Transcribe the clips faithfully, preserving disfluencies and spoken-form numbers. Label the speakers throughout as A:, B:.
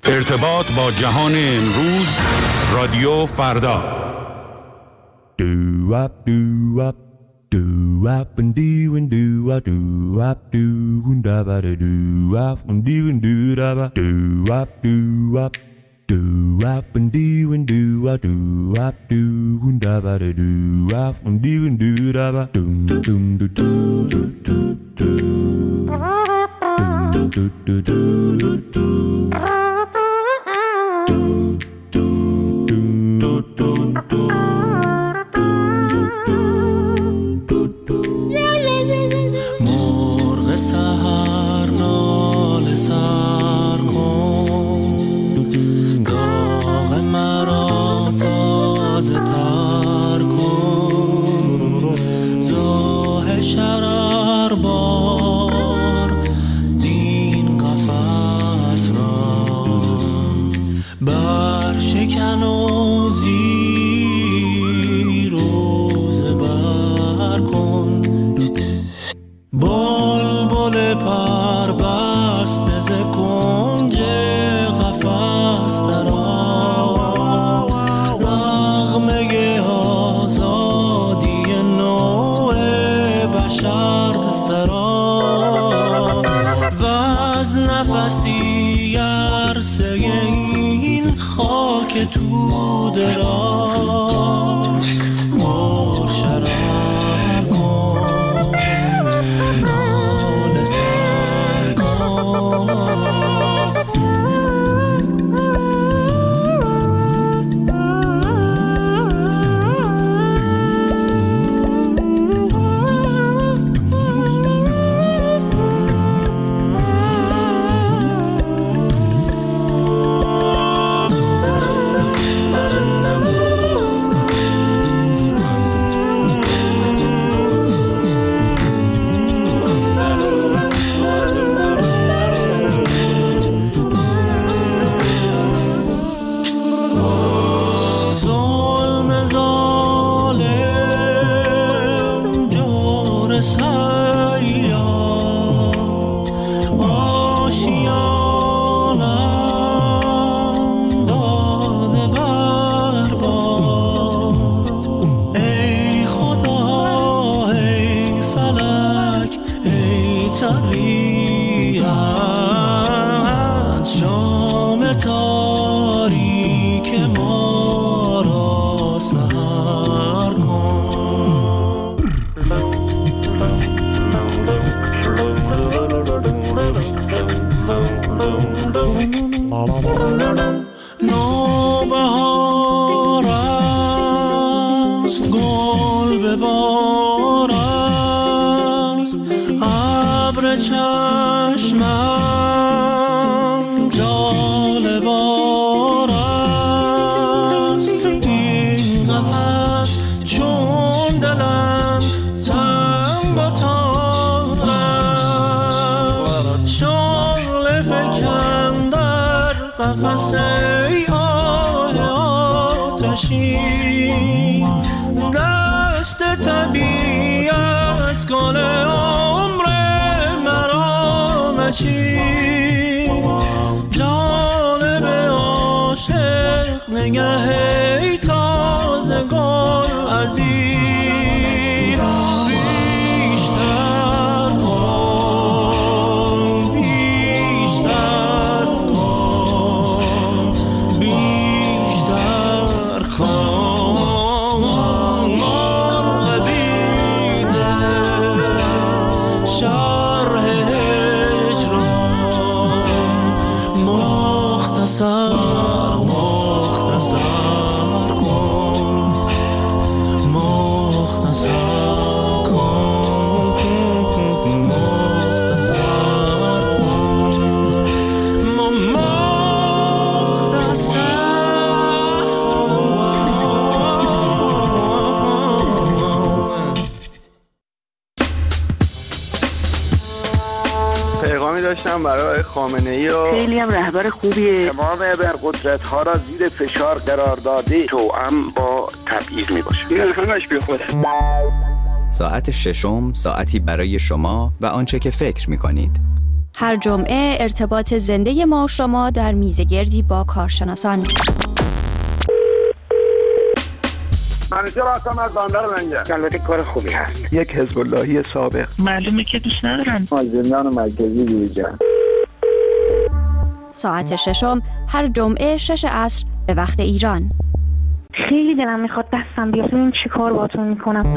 A: ارتباط با جهان امروز، رادیو فردا.
B: Do up do up do up and do and do up do up do and da ba do up and do and do da ba do up do up do up and do and do up do up do and da ba do up and do and do da ba do do do do do do do do do do do do
C: مرغ سحر ناله سر کن، داغ مرا تازه تر کن، زاه شرر بار دین قفس را برشکن و زیر و زبر کن. بلبل پر بسته ز کنج قفس درآ، نغمه آزادی نوع بشر سرا، و از نفسی عرصه این خاک توده را پر شرر کن، ناله سر کن. نوبهار است، گل به بار است، ابر چشمم جالبار است. این قفس چون دلم تنگ و تار است، شعله فکن در قفس ای آه آتشین، دست طبیعت گل عمر مرا مچین. جانب عاشق نگه ای تازه گل عزیز، بیشتر کن بیشتر کن بیشتر کن. مرغ بیده شرح هجران، مختصر مختصر کن، مختصر کن، مختصر کن،
D: پیغامی داشتم برای خامنه‌ای و
E: خیلی هم رهبر خوبیه.
D: تمام ابرقدرت‌ها را زیر فشار قرار داده، توأم با تبعیض میباشه. این همش بی خوده.
F: ساعت ششم، ساعتی برای شما و آنچه که فکر می‌کنید.
E: هر جمعه ارتباط زنده ما و شما در میزگردی با کارشناسان.
D: منیجر هستم از بندر منجر. البته کار خوبی هست.
F: یک حزب اللهی سابق.
G: معلومه که دوست ندارن.
D: از زندان مرکزی بیرون.
E: ساعت ششم هر جمعه شش عصر به وقت ایران.
H: خیلی دلم میخواد دستم بیاد ببینم چی کار باهاتون میکنم.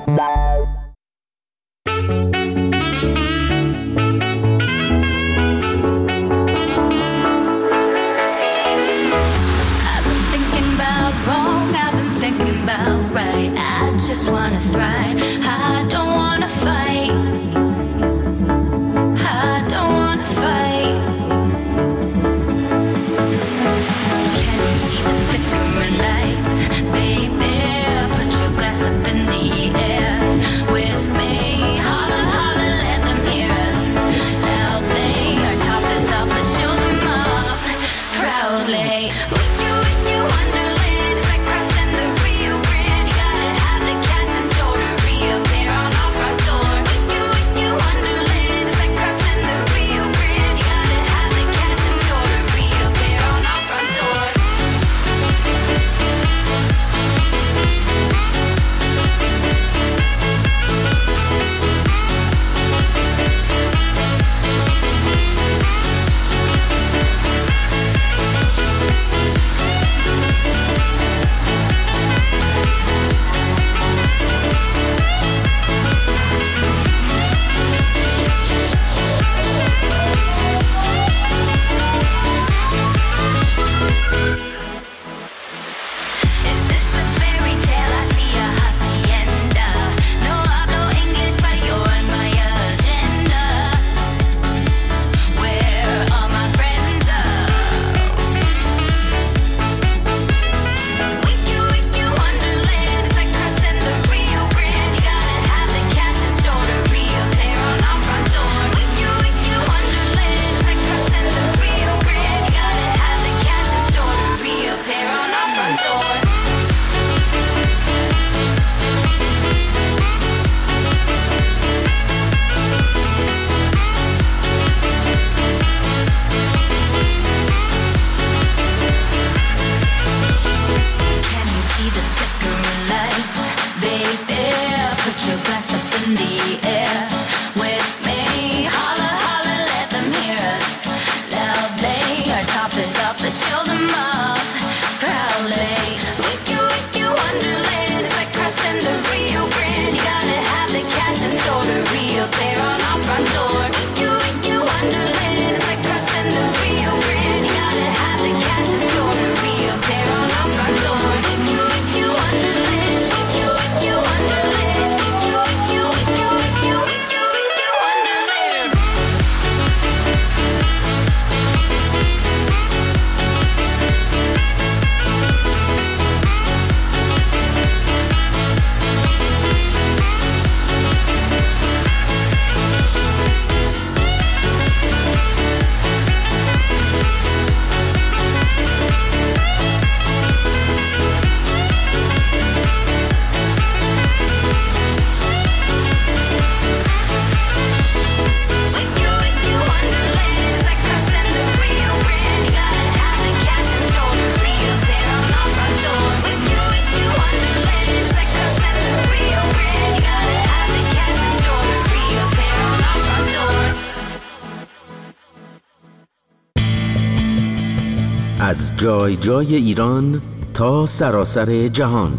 I: از جای جای ایران تا سراسر جهان.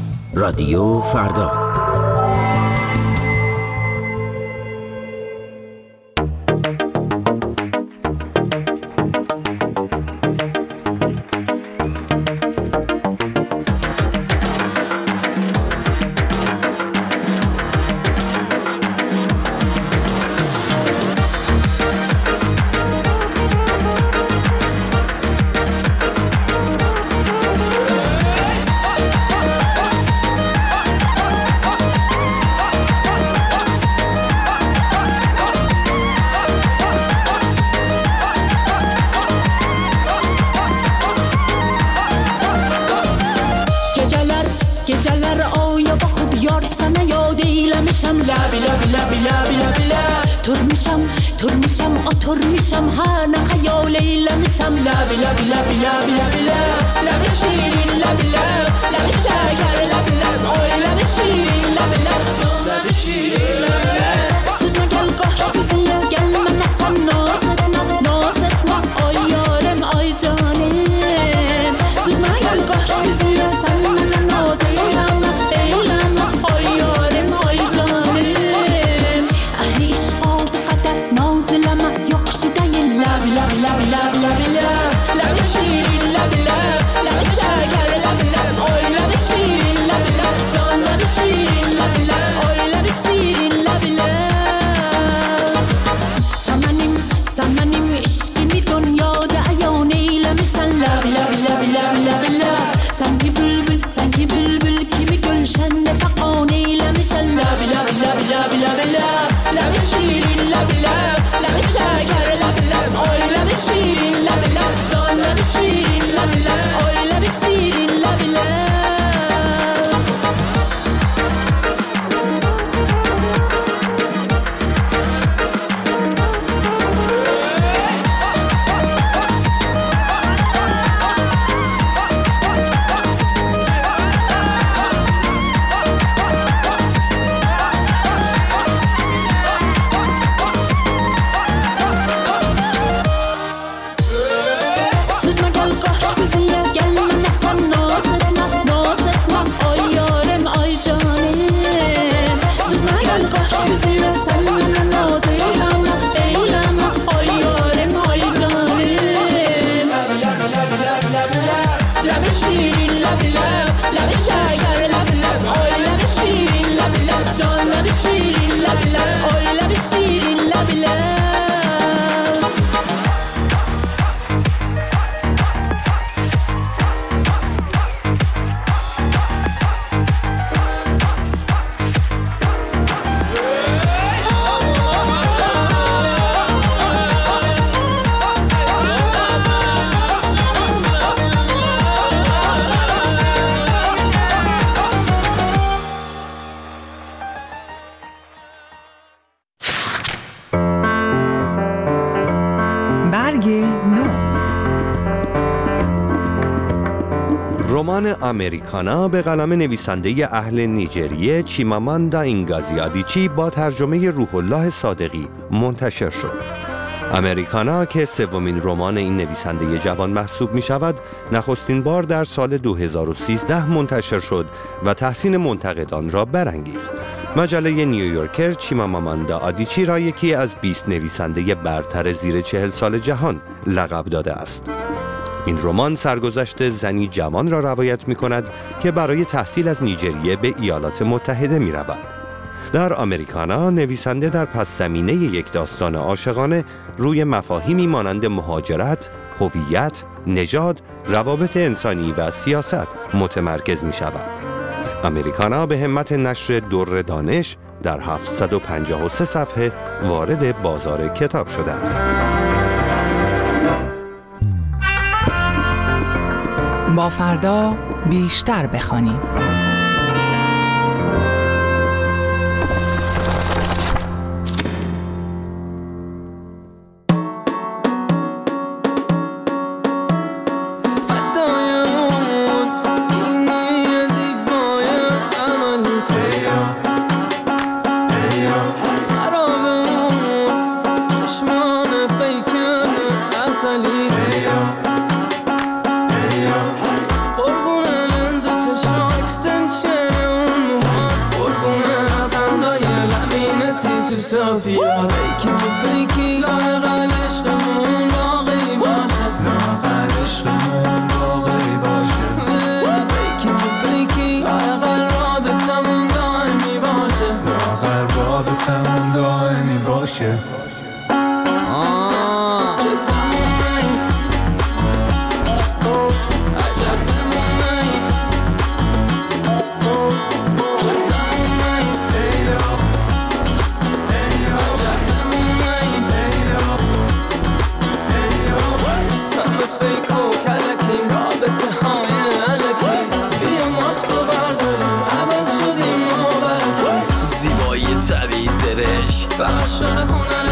I: رادیو فردا.
C: Geceler aya bakıp yar sana ya değilemişim. Labi labi labi labi labi la.
F: تور میشم تور میشم آتور میشم هر نه خیال لمسم لبی لبی لبی لبی لبی لب لب شیرین لبی لب لب شکر لبی لب آی لب شیرین لبی لب لب شیرین لبی لب سوز مگل گاش گزیل گل من نفهم نازت نه نازت نه آی یارم آی جانم سوز مگل گاش گزیل سن من نازیلم ایلم آی یارم آی جانم اهل عشق و قدر نازلم یخشیده لبی لبی لبی لبی لبی لب لب شیرین لبی لب لب شکر لبی لب آی لب شیرین لبی لب جان لب شیرین لبی لب آی لب شیرین لبی لب زمانیم زمانیم عشقی می دنیا دعیانه لمسن لبی لبی لبی لبی لبی لب سنگی بلبل سنگی بلبل کی می گلشن فقانه لمسن لبی لبی لبی لبی لبی لب لب شیرین لبی لب لب شکر لبی لب آی لب شیرین لبی لب جان لب شیرین لبی لب آی لب شیرین لبی لب
G: رمان امریکانا به قلم نویسنده اهل نیجریه چیماماندا اینگازی آدیچی با ترجمه روح الله صادقی منتشر شد. امریکانا که سومین رمان این نویسنده جوان محسوب می شود، نخستین بار در سال دو هزار و سیزده منتشر شد و تحسین منتقدان را برانگیخت. مجله نیویورکر چیماماندا آدیچی را یکی از بیست نویسنده برتر زیر چهل سال جهان لقب داده است. این رمان سرگذشت زنی جوان را روایت می کند که برای تحصیل از نیجریه به ایالات متحده می رود. در امریکانا نویسنده در پس زمینه یک داستان عاشقانه روی مفاهیمی مانند مهاجرت، هویت، نژاد، روابط انسانی و سیاست متمرکز می شود. امریکانا به همت نشر در دانش در هفتصد و پنجاه و سه صفحه وارد بازار کتاب شده است.
J: با فردا بیشتر بخوانیم.
C: صافیه فیکی تو فیکی لاغل عشقمون باقی باشه لاغل عشقمون باقی باشه فیکی تو فیکی لاغل رابطمون دائمی باشه لاغل رابطمون دائمی باشه چه زمانی عجب بمونی چه زمانی ایو
K: فقط شده هنر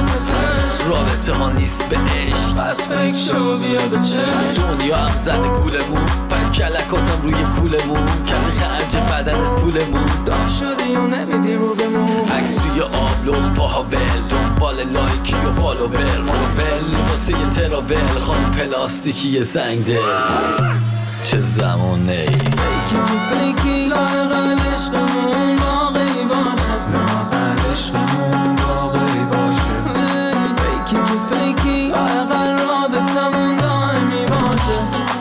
K: بچه ها نیست به عشق.
C: پس فکر شو بیا به چشم.
K: دنیا هم زده گولمون، پر کلکاتم روی کولمون، کل خرج بدنت پولمون.
C: داف شدی و نمیدی رو بمون.
K: عکس توی آبلغ پاها ول، دنبال لایکی و فالوور. مارول واسه یه تراول، خانم پلاستیکی زنگ دل. چه زمونه ای
C: فیکی تو فیکی، لاغل عشقمون باقی باشه.
L: لاغل عشقمون باقی باشه.
C: فیکی تو فیکی، لاغل رابطمون دائمی باشه.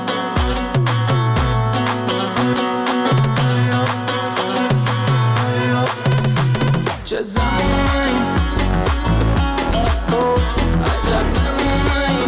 C: چه زمونه ای عجب نمونه ای.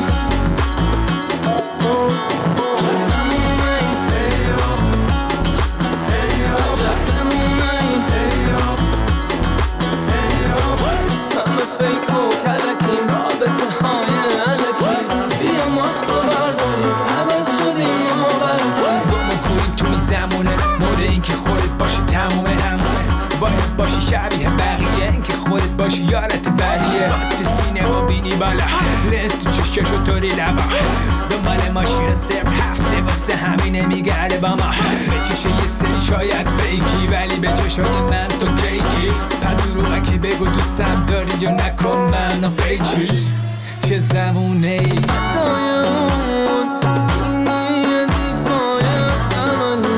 M: که خودت باشی تمومه همونه، باید باشی شبیه بقیه، این که خودت باشی یارت بریه. وقت سینه و بینی بالا، لنز تو چشش و طوری لبا، دنبال ماشین صرف هفته واسه همینه میگرده با ما. به چشه یه سری شاید فیکی، ولی به چشای من تو کیکی. پدروغکی بگو دوستم داری یا نکن منو پیچی. چه زمونه ای
C: دایمون اینی زیبای عملی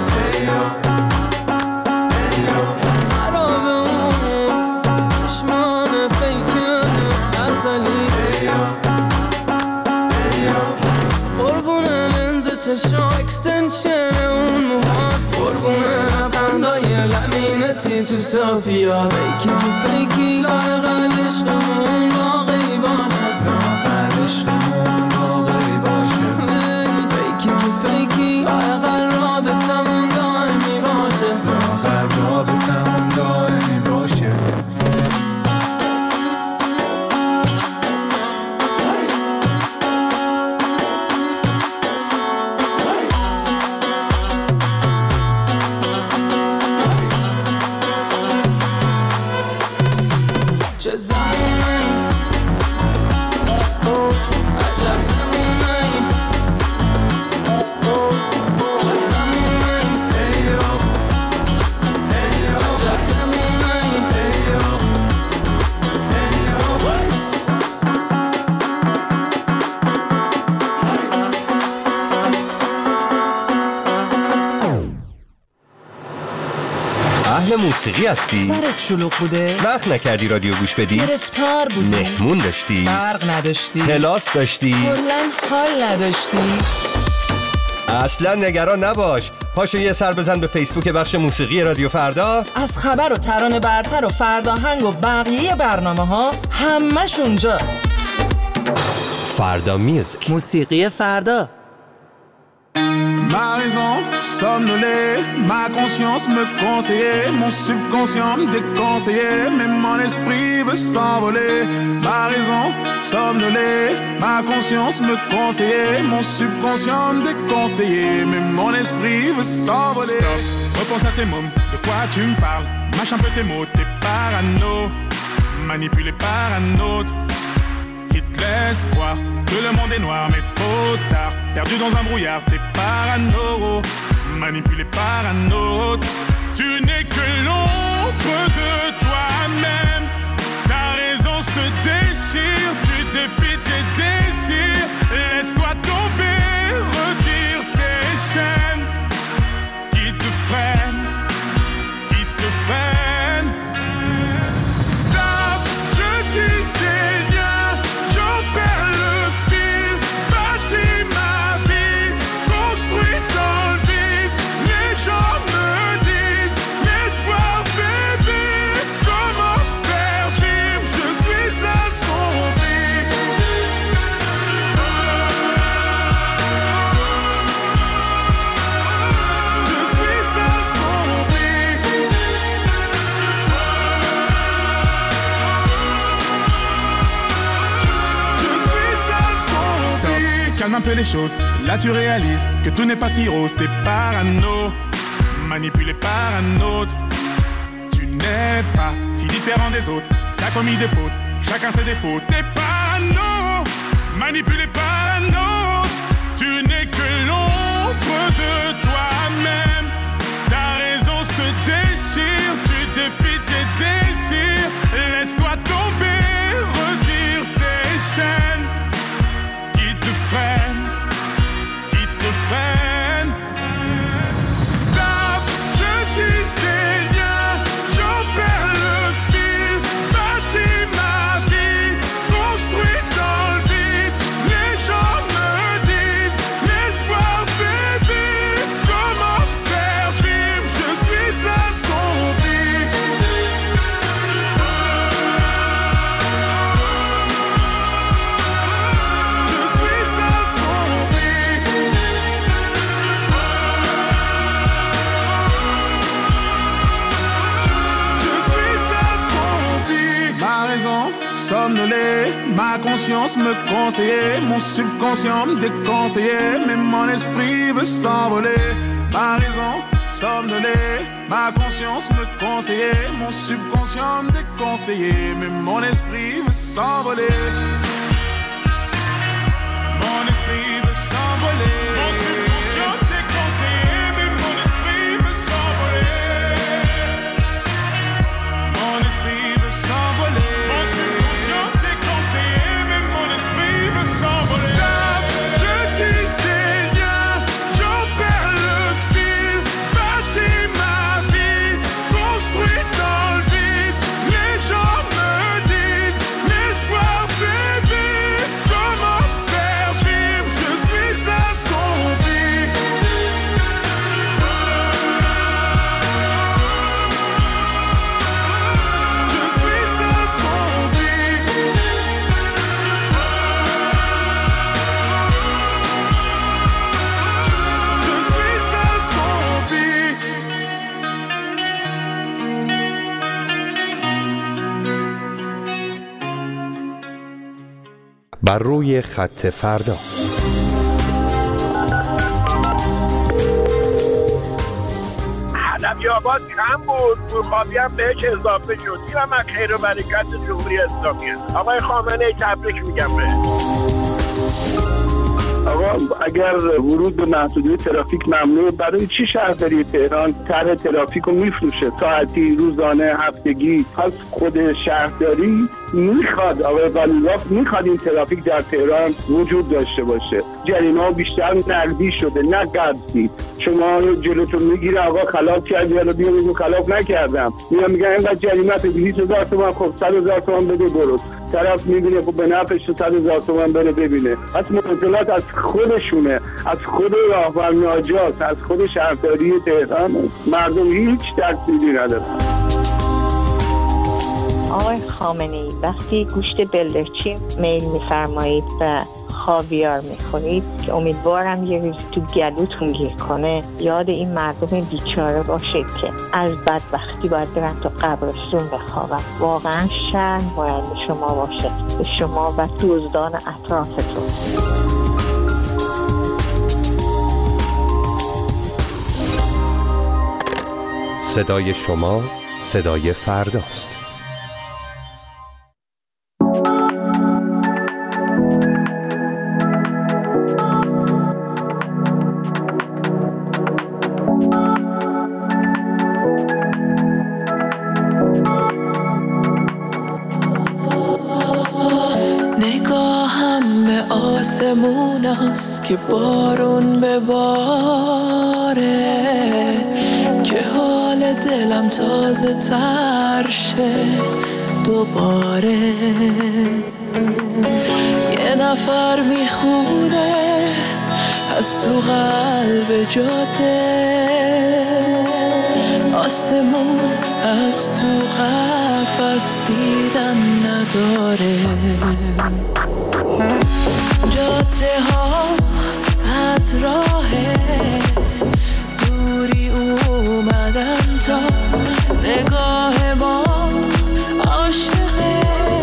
C: خرابه اون چشمان فیکن اصلی. قربونه لنز چشا اکستنشن اون موهات، قربونه لبندای لمینتی تو صافیات. فیکی تو فیکی، لاغل عشقمون باقی باشه.
L: لاغل عشقمون باقی باشه.
C: فیکی تو فیکی، لاغل رابطمون دائمی باشه.
L: لاغل رابطمون دائمی باشه.
C: چه زمونه ای عجب نمونه ای. چه زمونه ای عجب نمونه ای.
G: اهل موسیقی هستی؟
N: سرت شلوغ بوده؟
G: وقت نکردی رادیو گوش بدی؟
N: گرفتار بودی؟
G: مهمون داشتی؟
N: برق نداشتی؟
G: کلاس داشتی؟
N: کلاً حال نداشتی؟
G: اصلا نگران نباش، پاشو یه سر بزن به فیسبوک بخش موسیقی رادیو فردا.
N: از خبر و ترانه برتر و فرداهنگ و بقیه برنامه ها همش اونجاست.
G: فردا میوزیک،
N: موسیقی فردا.
O: Ma raison somnolée, ma conscience me conseillait, mon subconscient me déconseillait, mais mon esprit veut s'envoler. Ma raison somnolée, ma conscience me conseillait, mon subconscient me déconseillait, mais mon esprit veut s'envoler. Stop, repense à tes mômes, de quoi tu me parles? Mâche un peu tes mots, t'es parano, manipulé par un autre qui te laisse croire que le monde est noir, mais trop tard. Perdu dans un brouillard, t'es parano, manipulé par un autre. Tu n'es que l'ombre de toi-même. Ta raison se déchire, tu défies tes désirs. Laisse-toi tomber, retire ces chaînes qui te freinent, qui te freinent. Stop, je tisse des liens, j'en perds le fil, bâtis ma vie, construis dans le vide. Les gens me disent, l'espoir fait vivre, comment faire vivre? Je suis assombri. Je suis assombri. Je suis assombri. Stop, calme un peu les choses. Là tu réalises que tout n'est pas si rose. T'es parano, manipulé par un autre. Tu n'es pas si différent des autres. T'as commis des fautes, chacun ses défauts. T'es parano, manipulé par un autre. Tu n'es que l'ombre de toi-même. Ta raison se déchire, tu défies tes désirs. Laisse-toi tomber, retire ces chaînes qui te freinent, qui te freinent. Stop, je tisse des liens, j'en perds le fil. Bâtis ma vie, construit dans le vide. Les gens me disent, l'espoir fait vivre. Comment faire vivre, je suis assombri. Je suis assombri. Je suis assombri. Ma raison somnolée, ma conscience me conseillait, mon subconscient me déconseillait, mais mon esprit veut s'envoler. Ma raison somnolée, ma conscience me conseillait, mon subconscient me déconseillait, mais mon esprit veut s'envoler. Mon esprit veut s'envoler. Mon subconscient me déconseillait, mais mon esprit veut s'envoler. Mon esprit veut s'envoler. Mon subconscient me déconseillait, mais mon esprit veut s'envoler. Stop, je tisse des liens, j'en perds le fil. Bâtis ma vie, construit dans le vide. Les gens me disent, l'espoir fait vivre. Comment faire vivre, je suis assombri. Je suis assombri. Je suis assombri.
G: بر روی خط فردا.
D: ادبیات کم بود، پورخابی هم بهش اضافه شد. اینم از خیر و برکت جمهوری اسلامی است. آقای خامنه‌ای تبریک میگم بهش. آقا اگر ورود به محدوده ترافیک ممنوع، برای چی شهرداری تهران طرح ترافیک رو میفروشه؟ ساعتی، روزانه، هفتگی؟ پس خود شهرداری میخواد، آقای قالیباف میخواد این ترافیک در تهران وجود داشته باشه. جریمه ها بیشتر نقدی شده نه قبضی. شما جلوتون میگیره آقا خلاف کردی، حالا بیا میگو خلاف نکردم، میگم میگن اینقدر جریمه دویست هزار تومان، خب صد هزار تومان بده برو. طرف میبینه خب به نفعش صد هزار تومان بره ببینه. پس معضلات از خودشونه، از خود راهبر ناجات، از خود شهرداری تهران. مردم هیچ تأثیری ندارن.
P: آقای خامنه‌ای وقتی گوشت بلدرچین میل میفرمایید و خاویار میخورید که امیدوارم یه روز تو گلوتون گیر کنه، یاد این مردم بیچاره باشید که از بدبختی باید برن تو قبرستون بخوابن. واقعا شرم باید به شما باشه، به شما و دزدان اطرافتون.
G: صدای شما صدای فرداست.
C: نگاهم به آسمون است که بارون بباره، که حال دلم تازه تر شه دوباره. یه نفر میخونه از تو قلب جاده، آسمون از تو قفس دیدن نداره. جاده ها از راه دوری اومدن تا نگاه ما عاشق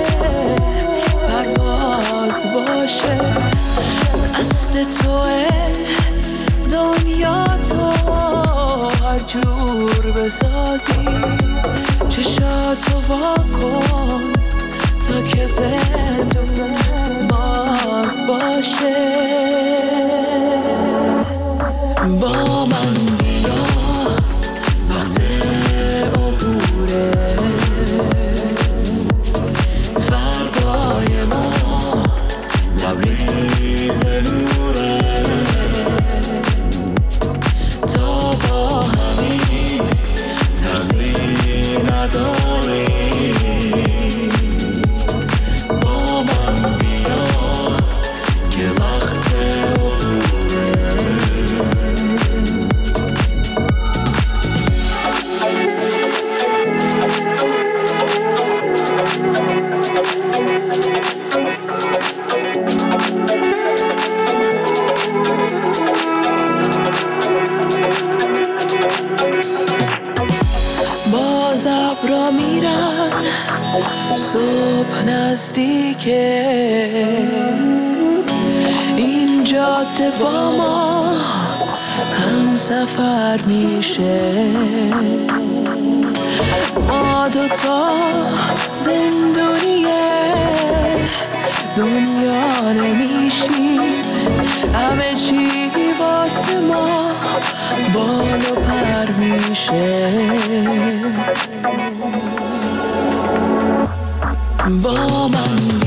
C: پرواز باشه. دست توه دنیا تو هر جور بسازی، چشاتو وا کن
F: تا که زندون باز باشه. با من بیا وقت عبوره، فردای ما لبریز نوره، تا با همین ترسی نداری. با من بیا که وقت عبوره. باز ابرا میرن صبح نزدیکه، این جاده با ما هم سفر میشه. ما دوتا زندونیه دنیا نمیشیم، همه چی واسه ما بال و پر میشه. با من